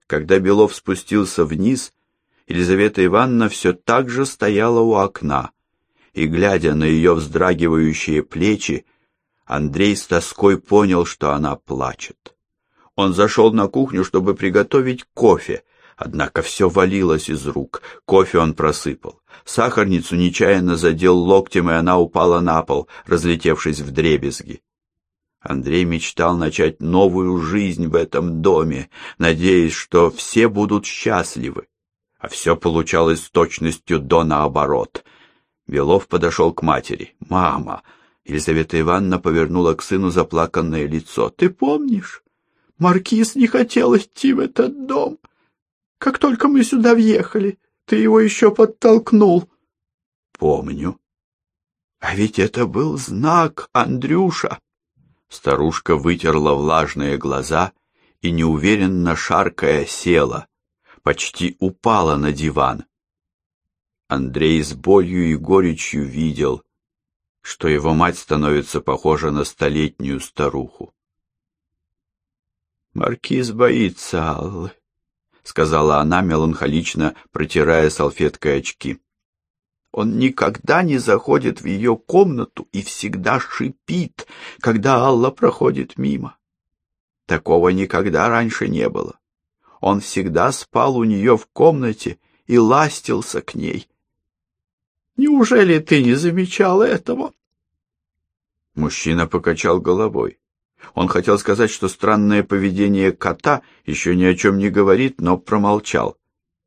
Когда Белов спустился вниз, Елизавета Ивановна все так же стояла у окна, и, глядя на ее вздрагивающие плечи, Андрей с тоской понял, что она плачет. Он зашел на кухню, чтобы приготовить кофе, однако все валилось из рук. Кофе он просыпал. Сахарницу нечаянно задел локтем, и она упала на пол, разлетевшись вдребезги. Андрей мечтал начать новую жизнь в этом доме, надеясь, что все будут счастливы. А все получалось с точностью до наоборот. Белов подошел к матери. «Мама!» Елизавета Ивановна повернула к сыну заплаканное лицо. «Ты помнишь? Маркиз не хотел идти в этот дом. Как только мы сюда въехали, ты его еще подтолкнул». «Помню». «А ведь это был знак, Андрюша». Старушка вытерла влажные глаза и, неуверенно шаркая, села, почти упала на диван. Андрей с болью и горечью видел, что его мать становится похожа на столетнюю старуху. «Маркиз боится Аллы», — сказала она, меланхолично протирая салфеткой очки. «Он никогда не заходит в ее комнату и всегда шипит, когда Алла проходит мимо. Такого никогда раньше не было. Он всегда спал у нее в комнате и ластился к ней. Неужели ты не замечал этого?» Мужчина покачал головой. Он хотел сказать, что странное поведение кота еще ни о чем не говорит, но промолчал.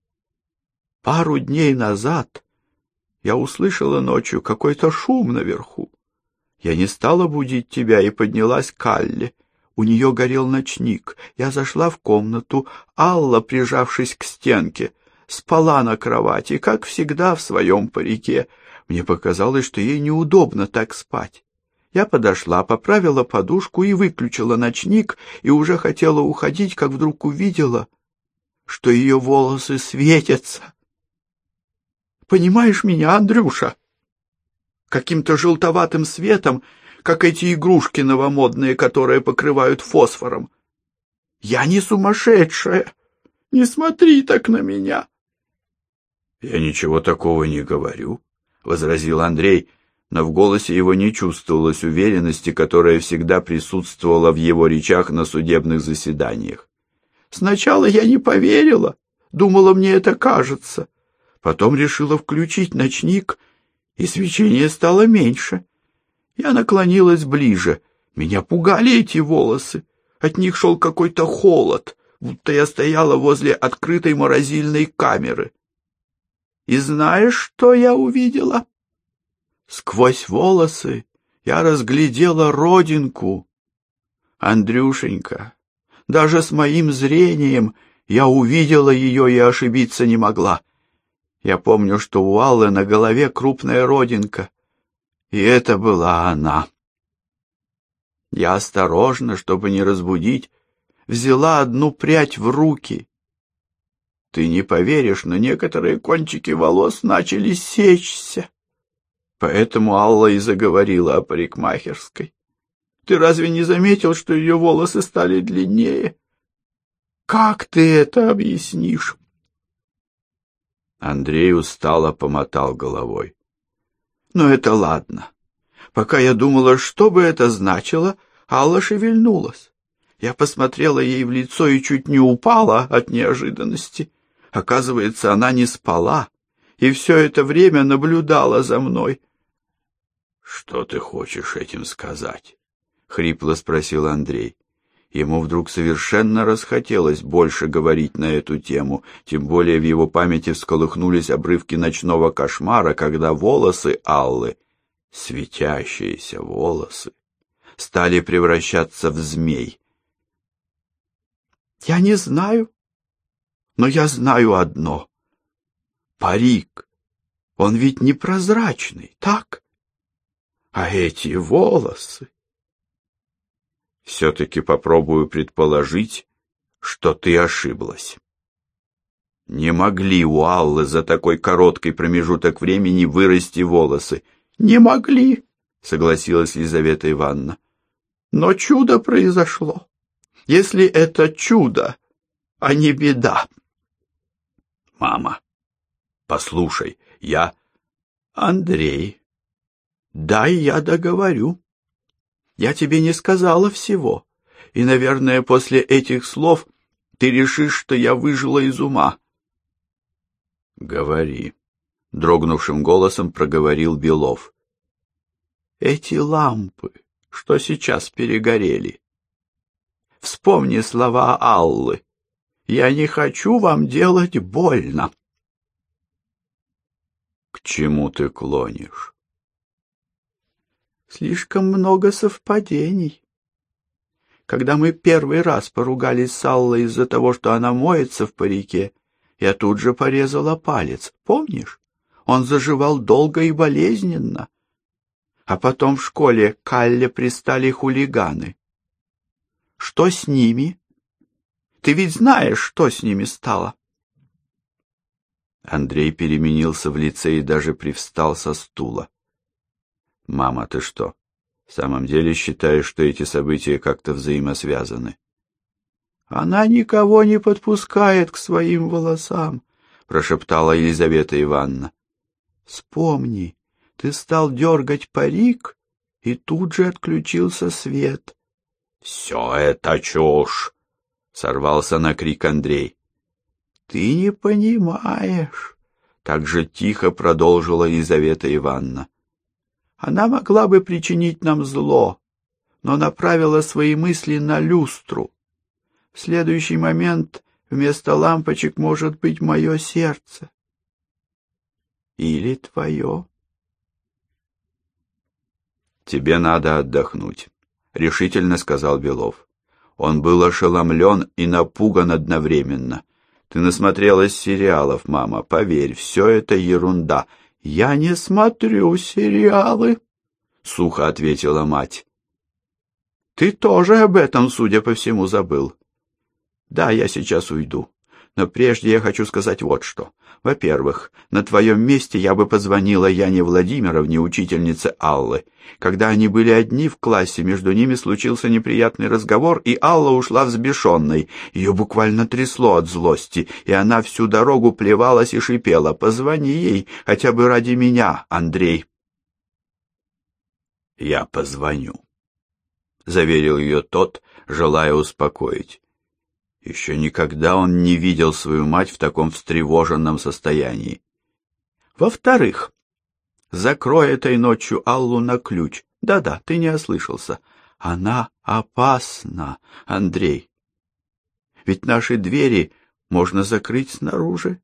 «Пару дней назад я услышала ночью какой-то шум наверху. Я не стала будить тебя и поднялась к Алле. У нее горел ночник. Я зашла в комнату. Алла, прижавшись к стенке, спала на кровати, как всегда, в своем парике. Мне показалось, что ей неудобно так спать. Я подошла, поправила подушку и выключила ночник, и уже хотела уходить, как вдруг увидела, что ее волосы светятся. Понимаешь меня, Андрюша? Каким-то желтоватым светом, как эти игрушки новомодные, которые покрывают фосфором. Я не сумасшедшая. Не смотри так на меня. Я ничего такого не говорю, возразил Андрей, но в голосе его не чувствовалось уверенности, которая всегда присутствовала в его речах на судебных заседаниях. Сначала я не поверила, думала, мне это кажется. Потом решила включить ночник, и свечение стало меньше. Я наклонилась ближе. Меня пугали эти волосы. От них шел какой-то холод, будто я стояла возле открытой морозильной камеры. И знаешь, что я увидела? Сквозь волосы я разглядела родинку. Андрюшенька, даже с моим зрением я увидела ее и ошибиться не могла. Я помню, что у Аллы на голове крупная родинка, и это была она. Я осторожно, чтобы не разбудить, взяла одну прядь в руки. Ты не поверишь, но некоторые кончики волос начали сечься. Поэтому Алла и заговорила о парикмахерской. Ты разве не заметил, что ее волосы стали длиннее? Как ты это объяснишь? Андрей устало помотал головой. Но это ладно. Пока я думала, что бы это значило, Алла шевельнулась. Я посмотрела ей в лицо и чуть не упала от неожиданности. Оказывается, она не спала и все это время наблюдала за мной. — Что ты хочешь этим сказать? — хрипло спросил Андрей. Ему вдруг совершенно расхотелось больше говорить на эту тему, тем более в его памяти всколыхнулись обрывки ночного кошмара, когда волосы Аллы, светящиеся волосы, стали превращаться в змей. Я не знаю, но я знаю одно. Парик, он ведь непрозрачный, так? А эти волосы... Все-таки попробую предположить, что ты ошиблась. Не могли у Аллы за такой короткий промежуток времени вырасти волосы. Не могли, согласилась Елизавета Ивановна. Но чудо произошло. Если это чудо, а не беда. Мама, послушай, я... Андрей, дай я договорю. Я тебе не сказала всего, и, наверное, после этих слов ты решишь, что я выжила из ума. Говори, дрогнувшим голосом проговорил Белов. Эти лампы, что сейчас перегорели. Вспомни слова Аллы. Я не хочу вам делать больно. К чему ты клонишь? Слишком много совпадений. Когда мы первый раз поругались с Аллой из-за того, что она моется в парике, я тут же порезала палец, помнишь? Он заживал долго и болезненно. А потом в школе к Алле пристали хулиганы. Что с ними? Ты ведь знаешь, что с ними стало? Андрей переменился в лице и даже привстал со стула. Мама, ты что, в самом деле считаешь, что эти события как-то взаимосвязаны? Она никого не подпускает к своим волосам, прошептала Елизавета Ивановна. Вспомни, ты стал дергать парик, и тут же отключился свет. Все это чушь, сорвался на крик Андрей. Ты не понимаешь, так же тихо продолжила Елизавета Ивановна. Она могла бы причинить нам зло, но направила свои мысли на люстру. В следующий момент вместо лампочек может быть мое сердце. Или твое. Тебе надо отдохнуть, решительно сказал Белов. Он был ошеломлен и напуган одновременно. Ты насмотрелась сериалов, мама, поверь, все это ерунда. Я не смотрю сериалы, сухо ответила мать. Ты тоже об этом, судя по всему, забыл. Да, я сейчас уйду. Но прежде я хочу сказать вот что. Во-первых, на твоем месте я бы позвонила Яне Владимировне, учительнице Аллы. Когда они были одни в классе, между ними случился неприятный разговор, и Алла ушла взбешенной. Ее буквально трясло от злости, и она всю дорогу плевалась и шипела. Позвони ей, хотя бы ради меня, Андрей. Я позвоню, заверил ее тот, желая успокоить. Еще никогда он не видел свою мать в таком встревоженном состоянии. Во-вторых, закрой этой ночью Аллу на ключ. Да-да, ты не ослышался. Она опасна, Андрей. Ведь наши двери можно закрыть снаружи.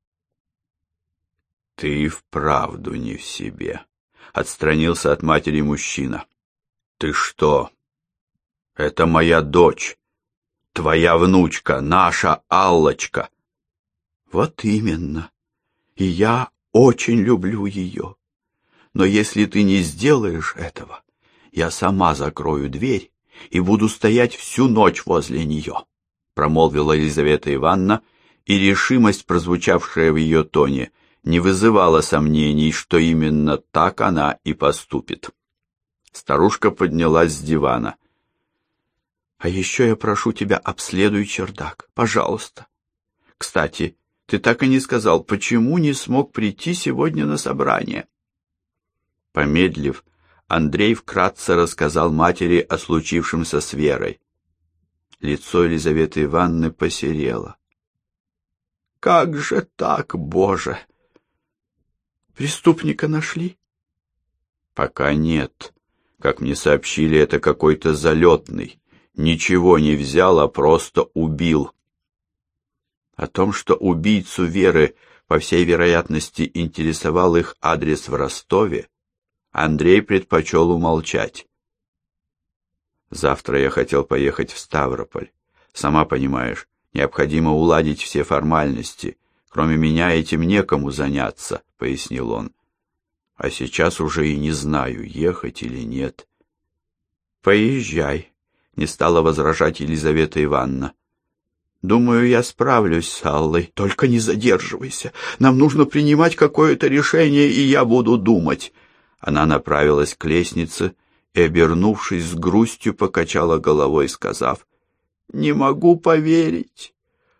Ты вправду не в себе, отстранился от матери мужчина. Ты что? Это моя дочь. Твоя внучка, наша Аллочка. Вот именно. И я очень люблю ее. Но если ты не сделаешь этого, я сама закрою дверь и буду стоять всю ночь возле нее, промолвила Елизавета Ивановна, и решимость, прозвучавшая в ее тоне, не вызывала сомнений, что именно так она и поступит. Старушка поднялась с дивана. А еще я прошу тебя, обследуй чердак, пожалуйста. Кстати, ты так и не сказал, почему не смог прийти сегодня на собрание. Помедлив, Андрей вкратце рассказал матери о случившемся с Верой. Лицо Елизаветы Ивановны посерело. Как же так, Боже? Преступника нашли? Пока нет. Как мне сообщили, это какой-то залетный. Ничего не взял, а просто убил. О том, что убийцу Веры, по всей вероятности, интересовал их адрес в Ростове, Андрей предпочел умолчать. Завтра я хотел поехать в Ставрополь. Сама понимаешь, необходимо уладить все формальности. Кроме меня этим некому заняться, пояснил он. А сейчас уже и не знаю, ехать или нет. Поезжай. Не стала возражать Елизавета Ивановна. Думаю, я справлюсь с Аллой. Только не задерживайся. Нам нужно принимать какое-то решение, и я буду думать. Она направилась к лестнице и, обернувшись с грустью, покачала головой, сказав: «Не могу поверить.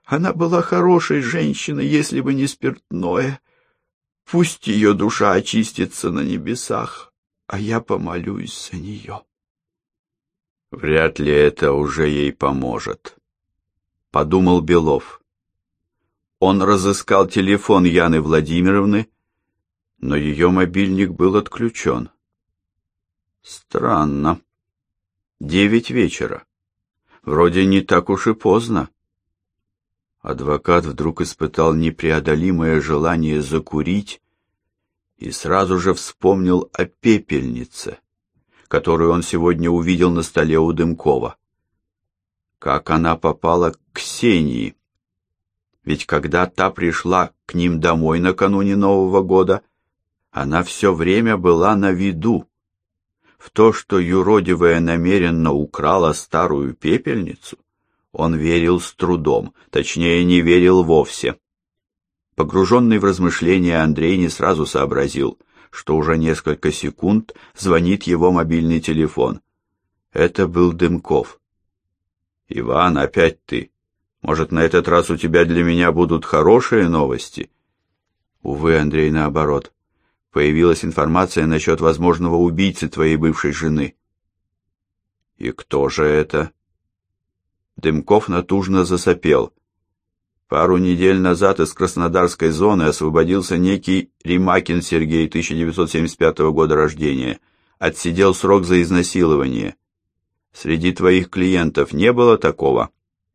Она была хорошей женщиной, если бы не спиртное. Пусть ее душа очистится на небесах, а я помолюсь за нее. Вряд ли это уже ей поможет, подумал Белов. Он разыскал телефон Яны Владимировны, но ее мобильник был отключен. Странно. 9 вечера. Вроде не так уж и поздно. Адвокат вдруг испытал непреодолимое желание закурить и сразу же вспомнил о пепельнице, которую он сегодня увидел на столе у Дымкова. Как она попала к Ксении? Ведь когда та пришла к ним домой накануне Нового года, она все время была на виду. В то, что юродивая намеренно украла старую пепельницу, он верил с трудом, точнее, не верил вовсе. Погруженный в размышления, Андрей не сразу сообразил, что уже несколько секунд звонит его мобильный телефон. Это был Дымков. «Иван, опять ты? Может, на этот раз у тебя для меня будут хорошие новости?» Увы, Андрей, наоборот. Появилась информация насчет возможного убийцы твоей бывшей жены. И кто же это? Дымков натужно засопел. Пару недель назад из Краснодарской зоны освободился некий Римакин Сергей, 1975 года рождения. Отсидел срок за изнасилование. Среди твоих клиентов не было такого?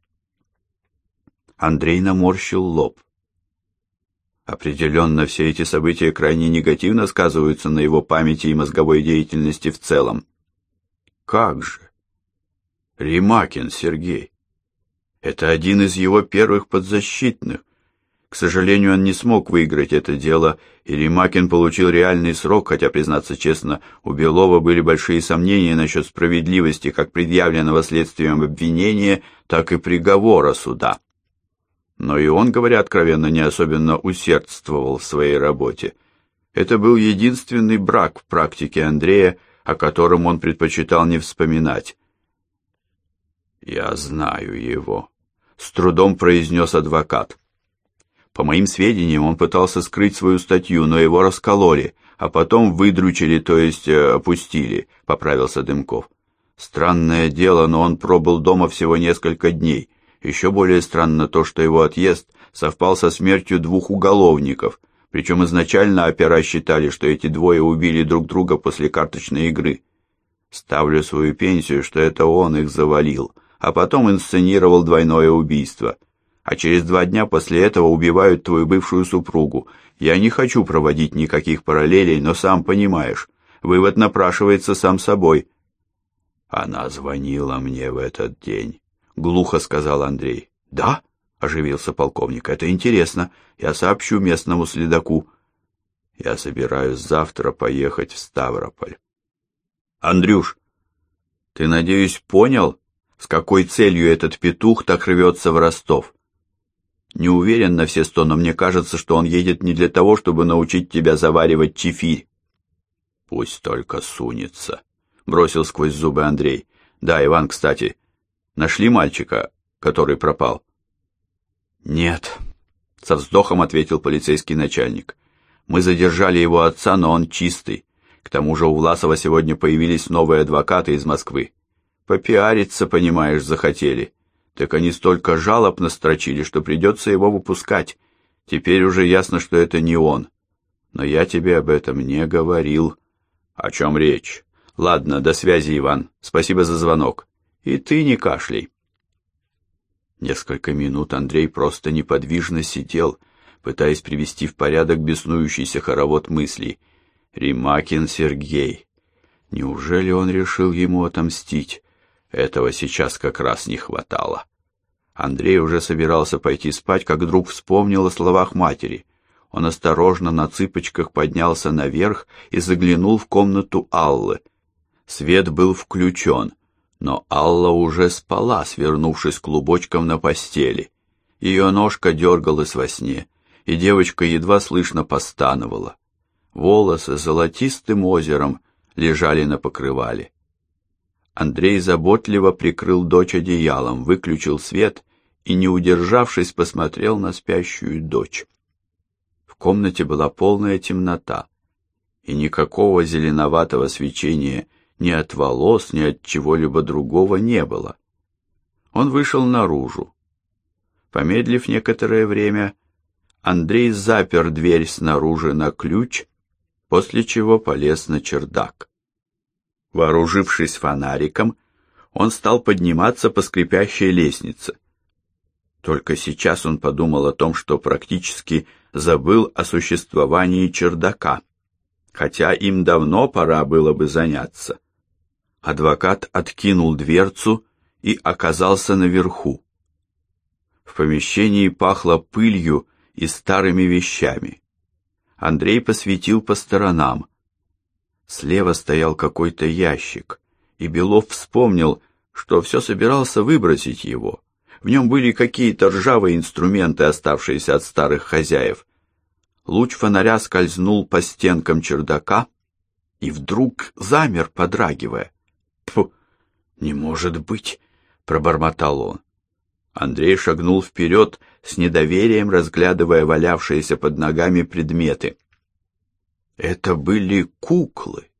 Андрей наморщил лоб. Определенно, все эти события крайне негативно сказываются на его памяти и мозговой деятельности в целом. Как же? Римакин Сергей. Это один из его первых подзащитных. К сожалению, он не смог выиграть это дело, и Римакин получил реальный срок, хотя, признаться честно, у Белова были большие сомнения насчет справедливости как предъявленного следствием обвинения, так и приговора суда. Но и он, говоря откровенно, не особенно усердствовал в своей работе. Это был единственный брак в практике Андрея, о котором он предпочитал не вспоминать. «Я знаю его», — с трудом произнес адвокат. «По моим сведениям, он пытался скрыть свою статью, но его раскололи, а потом выдручили, то есть опустили», — поправился Дымков. «Странное дело, но он пробыл дома всего несколько дней. Еще более странно то, что его отъезд совпал со смертью 2 уголовников, причем изначально опера считали, что эти двое убили друг друга после карточной игры. Ставлю свою пенсию, что это он их завалил, а потом инсценировал двойное убийство. А через 2 дня после этого убивают твою бывшую супругу. Я не хочу проводить никаких параллелей, но сам понимаешь, вывод напрашивается сам собой». «Она звонила мне в этот день», — глухо сказал Андрей. «Да?» — оживился полковник. «Это интересно. Я сообщу местному следаку. Я собираюсь завтра поехать в Ставрополь». «Андрюш, ты, надеюсь, понял, с какой целью этот петух так рвется в Ростов? Не уверен на все 100, но мне кажется, что он едет не для того, чтобы научить тебя заваривать чефирь». «Пусть только сунется», — бросил сквозь зубы Андрей. «Да, Иван, кстати, нашли мальчика, который пропал?» «Нет», — со вздохом ответил полицейский начальник. «Мы задержали его отца, но он чистый. К тому же у Власова сегодня появились новые адвокаты из Москвы. Попиариться, понимаешь, захотели. Так они столько жалоб настрочили, что придется его выпускать. Теперь уже ясно, что это не он. Но я тебе об этом не говорил». «О чем речь? Ладно, до связи, Иван. Спасибо за звонок. И ты не кашляй». Несколько минут Андрей просто неподвижно сидел, пытаясь привести в порядок беснующийся хоровод мыслей. Римакин Сергей. Неужели он решил ему отомстить? Этого сейчас как раз не хватало. Андрей уже собирался пойти спать, как вдруг вспомнил о словах матери. Он осторожно на цыпочках поднялся наверх и заглянул в комнату Аллы. Свет был включен, но Алла уже спала, свернувшись клубочком на постели. Ее ножка дергалась во сне, и девочка едва слышно постановала. Волосы золотистым озером лежали на покрывале. Андрей заботливо прикрыл дочь одеялом, выключил свет и, не удержавшись, посмотрел на спящую дочь. В комнате была полная темнота, и никакого зеленоватого свечения ни от волос, ни от чего-либо другого не было. Он вышел наружу. Помедлив некоторое время, Андрей запер дверь снаружи на ключ, после чего полез на чердак. Вооружившись фонариком, он стал подниматься по скрипящей лестнице. Только сейчас он подумал о том, что практически забыл о существовании чердака, хотя им давно пора было бы заняться. Адвокат откинул дверцу и оказался наверху. В помещении пахло пылью и старыми вещами. Андрей посветил по сторонам. Слева стоял какой-то ящик, и Белов вспомнил, что все собирался выбросить его. В нем были какие-то ржавые инструменты, оставшиеся от старых хозяев. Луч фонаря скользнул по стенкам чердака и вдруг замер, подрагивая. «Тьфу, не может быть!» — пробормотал он. Андрей шагнул вперед, с недоверием разглядывая валявшиеся под ногами предметы. Это были куклы.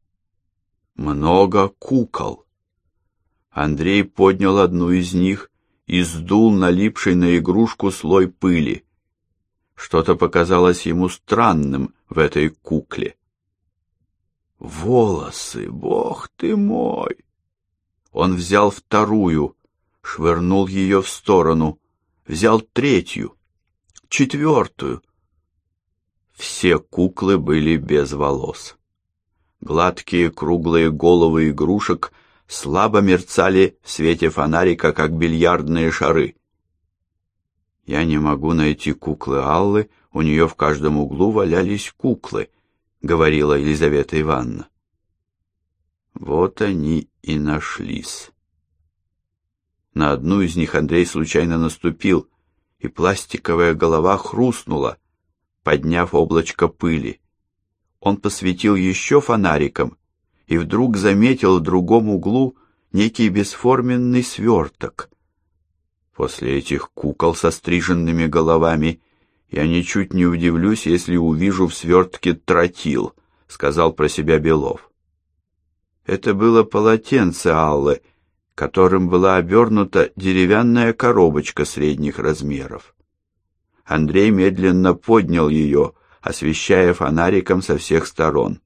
Много кукол. Андрей поднял одну из них и сдул налипший на игрушку слой пыли. Что-то показалось ему странным в этой кукле. Волосы, бог ты мой! Он взял вторую, швырнул ее в сторону, взял третью, четвертую. Все куклы были без волос. Гладкие круглые головы игрушек слабо мерцали в свете фонарика, как бильярдные шары. Я не могу найти куклы Аллы, у нее в каждом углу валялись куклы, говорила Елизавета Ивановна. Вот они и нашлись. На одну из них Андрей случайно наступил, и пластиковая голова хрустнула, подняв облачко пыли. Он посветил еще фонариком и вдруг заметил в другом углу некий бесформенный сверток. После этих кукол со стриженными головами я ничуть не удивлюсь, если увижу в свертке тротил, сказал про себя Белов. Это было полотенце Аллы, которым была обернута деревянная коробочка средних размеров. Андрей медленно поднял ее, освещая фонариком со всех сторон.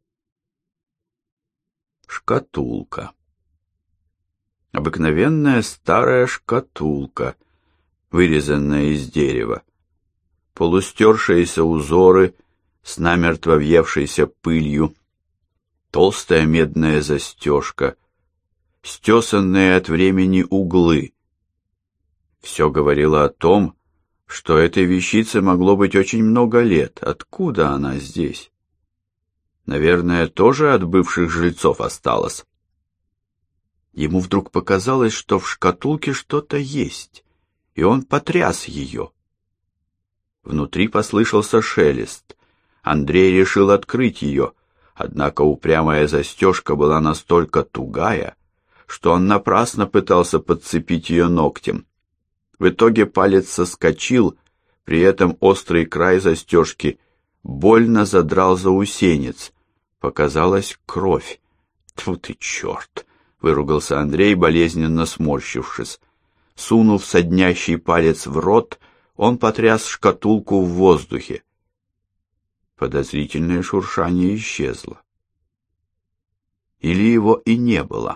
Шкатулка. Обыкновенная старая шкатулка, вырезанная из дерева. Полустершиеся узоры с намертво въевшейся пылью, толстая медная застежка, стесанные от времени углы. Все говорило о том, что этой вещице могло быть очень много лет. Откуда она здесь? Наверное, тоже от бывших жильцов осталась. Ему вдруг показалось, что в шкатулке что-то есть, и он потряс ее. Внутри послышался шелест. Андрей решил открыть ее, однако упрямая застежка была настолько тугая, что он напрасно пытался подцепить ее ногтем. В итоге палец соскочил, при этом острый край застежки больно задрал заусенец. Показалась кровь. Тьфу ты, черт! — выругался Андрей, болезненно сморщившись. Сунув соднящий палец в рот, он потряс шкатулку в воздухе. Подозрительное шуршание исчезло. Или его и не было.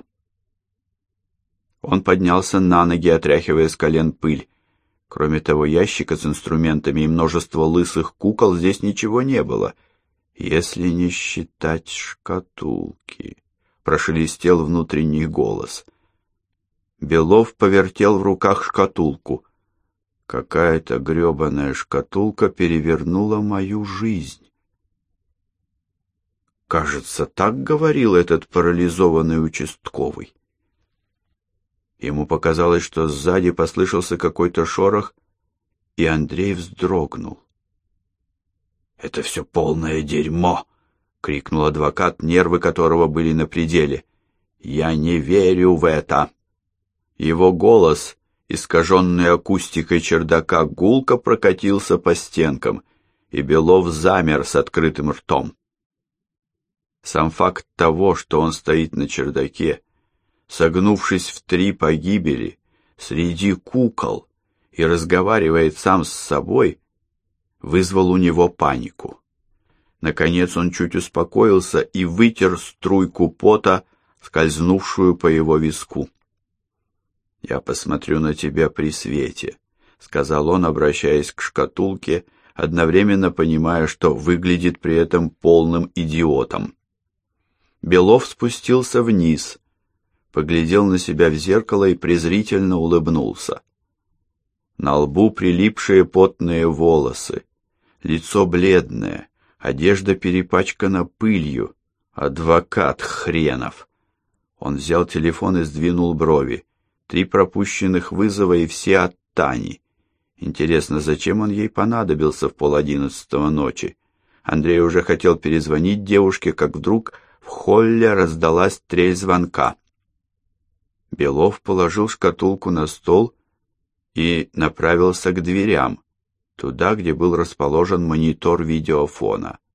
Он поднялся на ноги, отряхивая с колен пыль. Кроме того ящика с инструментами и множества лысых кукол здесь ничего не было, если не считать шкатулки. Прошелестел внутренний голос. Белов повертел в руках шкатулку. Какая-то грёбаная шкатулка перевернула мою жизнь. Кажется, так говорил этот парализованный участковый. Ему показалось, что сзади послышался какой-то шорох, и Андрей вздрогнул. «Это все полное дерьмо!» — крикнул адвокат, нервы которого были на пределе. «Я не верю в это!» Его голос, искаженный акустикой чердака, гулко прокатился по стенкам, и Белов замер с открытым ртом. Сам факт того, что он стоит на чердаке, согнувшись в 3 погибели, среди кукол, и разговаривает сам с собой, вызвал у него панику. Наконец он чуть успокоился и вытер струйку пота, скользнувшую по его виску. «Я посмотрю на тебя при свете», — сказал он, обращаясь к шкатулке, одновременно понимая, что выглядит при этом полным идиотом. Белов спустился вниз, поглядел на себя в зеркало и презрительно улыбнулся. На лбу прилипшие потные волосы, лицо бледное, одежда перепачкана пылью. Адвокат хренов. Он взял телефон и сдвинул брови. 3 пропущенных вызова и все от Тани. Интересно, зачем он ей понадобился в 10:30 ночи? Андрей уже хотел перезвонить девушке, как вдруг в холле раздалась трель звонка. Белов положил шкатулку на стол и направился к дверям, туда, где был расположен монитор видеофона.